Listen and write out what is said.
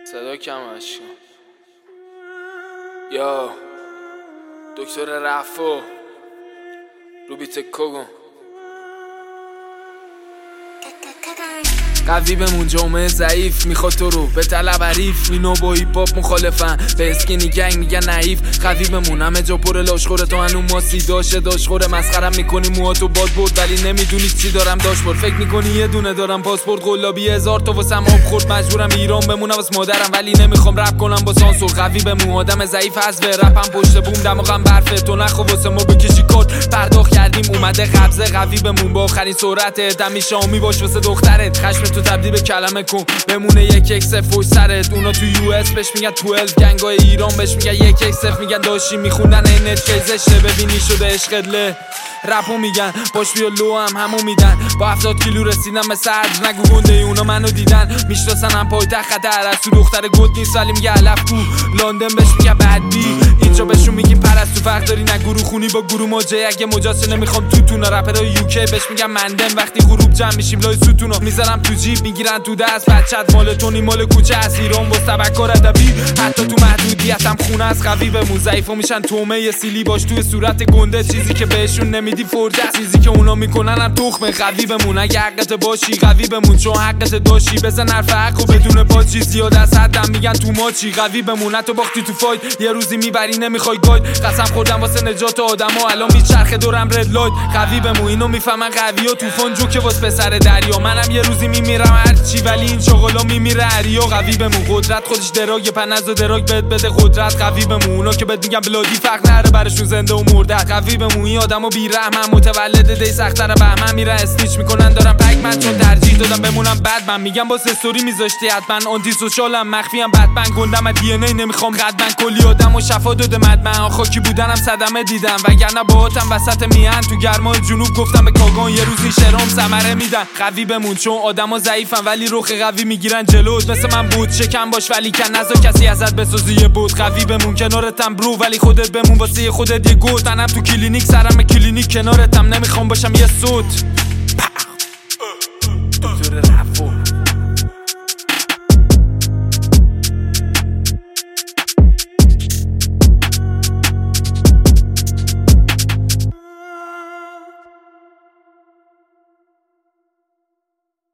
صدا کمش کن. یا دکتر رفو رو بیت کوگون قوی بمون جامعه ضعیف میخواد تو رو به طلب حریف. اینو با هیپ هاپ مخالفن به اسکینی گنگ میگن نحیف. قوی بمون همه جا پر لاشخوره تو هنو ماسی داشه داشخوره. مسخرم میکنی موهاتو باد برد ولی نمیدونی چی دارم داشبورد. فکر میکنی یه دونه دارم پاسپورت قلابی 1000 تا واسم آب خورد. مجبورم ایران بمونم واسه مادرم ولی نمیخوام رپ کنم با سانسور. قوی بمون آدم ضعیف از رپم پشت بوم دماغم برفه. تو نخو واسه ما بکشی کد پرداخت کردیم اومده قبضه. قوی بمون با آخرین سرعت دمی شامی باش واسه دخترت. خشم تو تبدیل به کلمه کن بمونه یک اکس فوش سرت. اونا تو یو اس بهش میگن 12 گنگای ایران بهش میگن یک اکس میگن داشی میخوندن این چیزشه. ببینی شده عشقله رپو میگن باش بیا لو همو میدن. با 70 کیلو رسیدم به صدر نگو گنده اونا منو دیدن. میشناسن هم پایتخت خطر از تو دختر گود نیست ولی میگه علف کو. لندن بهش میگه بدبی اینجا بهشون میگیم پرستو. فرق داری نه گروه خونی با گروه موجه. اگه مجاز نمیخوام تونا رپرای یوکی بهش میگن مندن. وقتی غروب جمع میشیم لای ستونا میذارم تو جیب میگیرن تو دست. بچت مال تونی مال کوچه از ایران با سبکار ادبی. حتی تو محدودیتم خونه از قوی بمون. ضعیفا میشن تومه سیلی باش توی صورت گنده. چیزی که بهشون نمیدی فرجه چیزی که اونا میکنن هم تخمه. قوی بمون اگه حقت باشی قوی بمون چون حقت داشتی. بزن حرف حق و بدون پاچی زیاد از حدم میگن تو ماچی. قوی بمون حتی باختی تو فایت یه روزی میبری نمیخوای گاید. قسم خوردم واسه نجات آدما الان میچرخه دورم رد لایت. قوی بمون اینو میفهمن قوی و طوفان جو که واسه پسر دریا. منم یه روزی میمیرم هرچی ولی این چغلا میمیره هریا. قوی بمون قدرت خودش دراگ پنز و دراگ بهت بده قدرت. قوی بمون اونا که بهت میگن بلادی فرق نره براشون زنده و مرده. قوی بمون این آدمو بی‌رحمن متولد دی سخت‌تر بهمن میرن استیچ میکنن دارم پک من چون ترجیح دادم بمونم بد. من میگم با استوری میذاشتی حتما آنتی سوشالم مخفیم بدبن گندم دی ان ای نمیخوام قدمن. کلی آدمو شفا داده مدمن خاکی بودنم صدمه دیدم وگرنه باهاتم وسط میهن تو گرمای جنوب گفتم به کاگان یه روز این شعرام ثمره میدن. قوی بمون چون آدما ضعیفن ولی رخ قوی میگیرن جلوت. مثل من بود شکم باش ولی کن نذار کسی ازت بسازی یه بود. قوی بمون کنارتم برو ولی خودت بمون واسه خودت یه گوت. منم تو کلینیک سرم کلینیک کنارتم نمیخوام باشم یه صوت.